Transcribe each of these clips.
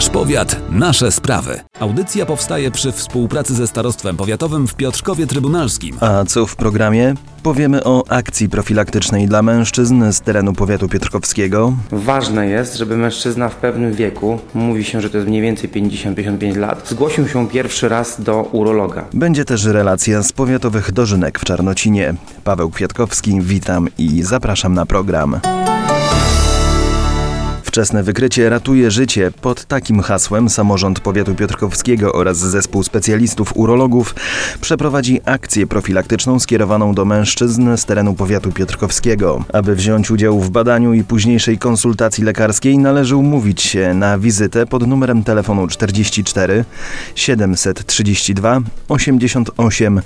Nasz powiat, nasze sprawy. Audycja powstaje przy współpracy ze Starostwem Powiatowym w Piotrkowie Trybunalskim. A co w programie? Powiemy o akcji profilaktycznej dla mężczyzn z terenu powiatu piotrkowskiego. Ważne jest, żeby mężczyzna w pewnym wieku, mówi się, że to jest mniej więcej 50-55 lat, zgłosił się pierwszy raz do urologa. Będzie też relacja z powiatowych dożynek w Czarnocinie. Paweł Kwiatkowski, witam i zapraszam na program. Wczesne wykrycie ratuje życie. Pod takim hasłem samorząd powiatu piotrkowskiego oraz zespół specjalistów urologów przeprowadzi akcję profilaktyczną skierowaną do mężczyzn z terenu powiatu piotrkowskiego. Aby wziąć udział w badaniu i późniejszej konsultacji lekarskiej, należy umówić się na wizytę pod numerem telefonu 44 732 88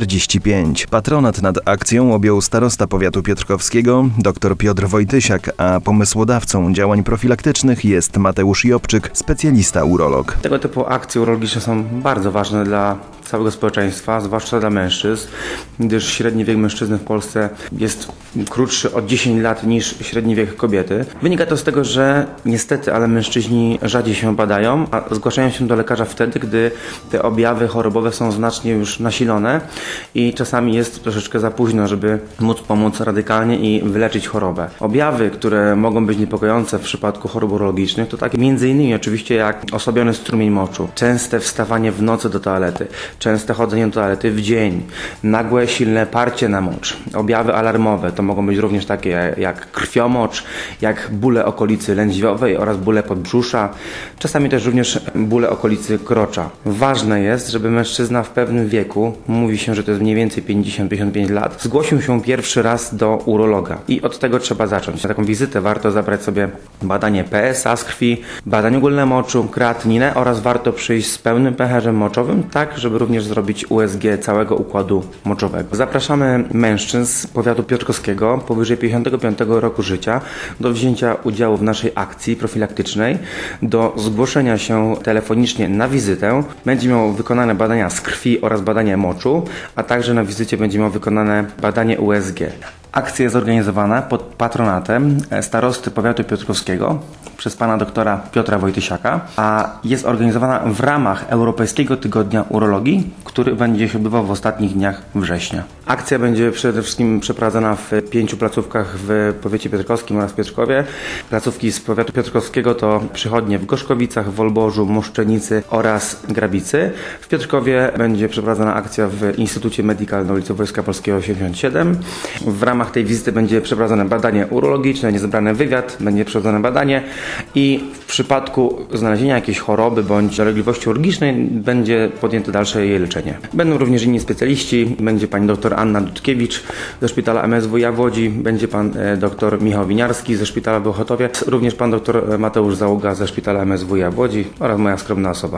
45. Patronat nad akcją objął starosta powiatu piotrkowskiego dr Piotr Wojtysiak, a pomysłodawcą działań profilaktycznych jest Mateusz Jobczyk, specjalista urolog. Tego typu akcje urologiczne są bardzo ważne dla całego społeczeństwa, zwłaszcza dla mężczyzn, gdyż średni wiek mężczyzny w Polsce jest krótszy o 10 lat niż średni wiek kobiety. Wynika to z tego, że niestety, ale mężczyźni rzadziej się badają, a zgłaszają się do lekarza wtedy, gdy te objawy chorobowe są znacznie już nasilone i czasami jest troszeczkę za późno, żeby móc pomóc radykalnie i wyleczyć chorobę. Objawy, które mogą być niepokojące w przypadku chorób urologicznych, to takie m.in. oczywiście jak osłabiony strumień moczu, częste wstawanie w nocy do toalety, częste chodzenie do toalety w dzień, nagłe, silne parcie na mocz, objawy alarmowe, to mogą być również takie jak krwiomocz, jak bóle okolicy lędźwiowej oraz bóle podbrzusza, czasami też również bóle okolicy krocza. Ważne jest, żeby mężczyzna w pewnym wieku, mówi się, że to jest mniej więcej 50-55 lat, zgłosił się pierwszy raz do urologa i od tego trzeba zacząć. Na taką wizytę warto zabrać sobie badanie PSA z krwi, badanie ogólne moczu, kreatyninę oraz warto przyjść z pełnym pęcherzem moczowym, tak żeby również zrobić USG całego układu moczowego. Zapraszamy mężczyzn z powiatu piotrkowskiego powyżej 55 roku życia do wzięcia udziału w naszej akcji profilaktycznej, do zgłoszenia się telefonicznie na wizytę. Będzie miał wykonane badania z krwi oraz badanie moczu, a także na wizycie będzie miał wykonane badanie USG. Akcja jest zorganizowana pod patronatem starosty powiatu piotrkowskiego przez pana doktora Piotra Wojtysiaka, a jest organizowana w ramach Europejskiego Tygodnia Urologii, który będzie się odbywał w ostatnich dniach września. Akcja będzie przede wszystkim przeprowadzona w 5 placówkach w powiecie piotrkowskim oraz Piotrkowie. Placówki z powiatu piotrkowskiego to przychodnie w Gorzkowicach, Wolborzu, Moszczenicy oraz Grabicy. W Piotrkowie będzie przeprowadzona akcja w Instytucie Medical na ulicy Wojska Polskiego 87. W ramach tej wizyty będzie przeprowadzone badanie urologiczne, będzie zebrany wywiad, będzie przeprowadzone badanie i w przypadku znalezienia jakiejś choroby bądź dolegliwości urologicznej będzie podjęte dalsze jej leczenie. Będą również inni specjaliści, będzie pani dr Anna Dudkiewicz ze szpitala MSWiA w Łodzi, będzie pan dr Michał Winiarski ze szpitala w Bełchatowie, również pan dr Mateusz Załuga ze szpitala MSWiA w Łodzi oraz moja skromna osoba.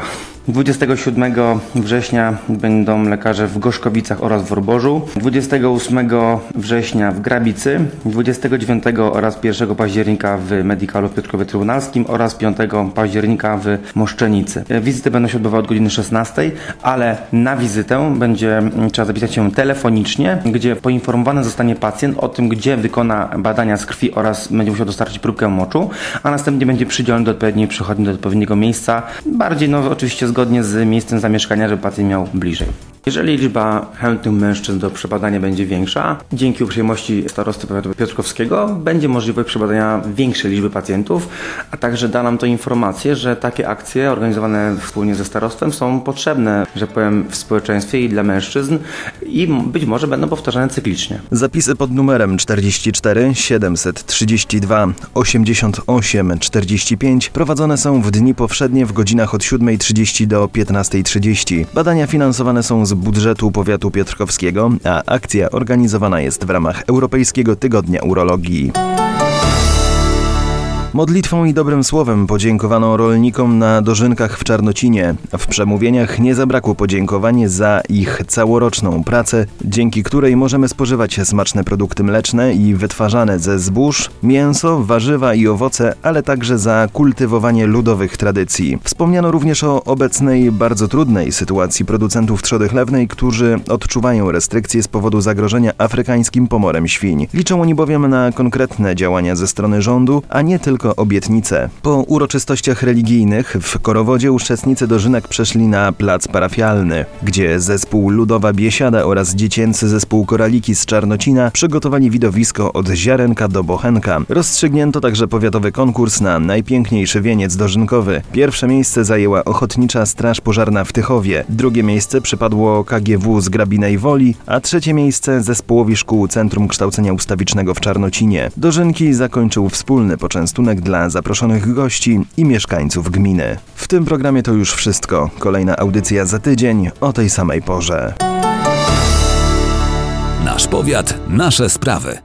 27 września będą lekarze w Gorzkowicach oraz w Wolborzu, 28 września w Grabicy, 29 oraz 1 października w Medicalu w Piotrkowie Trybunalskim oraz 5 października w Moszczenicy. Wizyty będą się odbywały od godziny 16, ale na wizytę trzeba zapisać się telefonicznie, gdzie poinformowany zostanie pacjent o tym, gdzie wykona badania z krwi oraz będzie musiał dostarczyć próbkę moczu, a następnie będzie przydzielony do odpowiedniej przychodni, do odpowiedniego miejsca, bardziej oczywiście zgodnie z miejscem zamieszkania, żeby pacjent miał bliżej. Jeżeli liczba chętnych mężczyzn do przebadania będzie większa, dzięki uprzejmości starosty powiatu piotrkowskiego będzie możliwość przebadania większej liczby pacjentów, a także da nam to informację, że takie akcje organizowane wspólnie ze starostwem są potrzebne, że powiem, w społeczeństwie i dla mężczyzn i być może będą powtarzane cyklicznie. Zapisy pod numerem 44 732 88 45 prowadzone są w dni powszednie w godzinach od 7:30 do 15:30. Badania finansowane są z budżetu powiatu piotrkowskiego, a akcja organizowana jest w ramach Europejskiego Tygodnia Urologii. Modlitwą i dobrym słowem podziękowano rolnikom na dożynkach w Czarnocinie. W przemówieniach nie zabrakło podziękowań za ich całoroczną pracę, dzięki której możemy spożywać smaczne produkty mleczne i wytwarzane ze zbóż, mięso, warzywa i owoce, ale także za kultywowanie ludowych tradycji. Wspomniano również o obecnej, bardzo trudnej sytuacji producentów trzody chlewnej, którzy odczuwają restrykcje z powodu zagrożenia afrykańskim pomorem świń. Liczą oni bowiem na konkretne działania ze strony rządu, a nie tylko tylko obietnice. Po uroczystościach religijnych w Korowodzie uczestnicy dożynek przeszli na plac parafialny, gdzie zespół Ludowa Biesiada oraz dziecięcy zespół Koraliki z Czarnocina przygotowali widowisko od ziarenka do bochenka. Rozstrzygnięto także powiatowy konkurs na najpiękniejszy wieniec dożynkowy. Pierwsze miejsce zajęła Ochotnicza Straż Pożarna w Tychowie, drugie miejsce przypadło KGW z Grabinej Woli, a trzecie miejsce zespołowi szkół Centrum Kształcenia Ustawicznego w Czarnocinie. Dożynki zakończył wspólny poczęstunek dla zaproszonych gości i mieszkańców gminy. W tym programie to już wszystko. Kolejna audycja za tydzień o tej samej porze. Nasz powiat, nasze sprawy.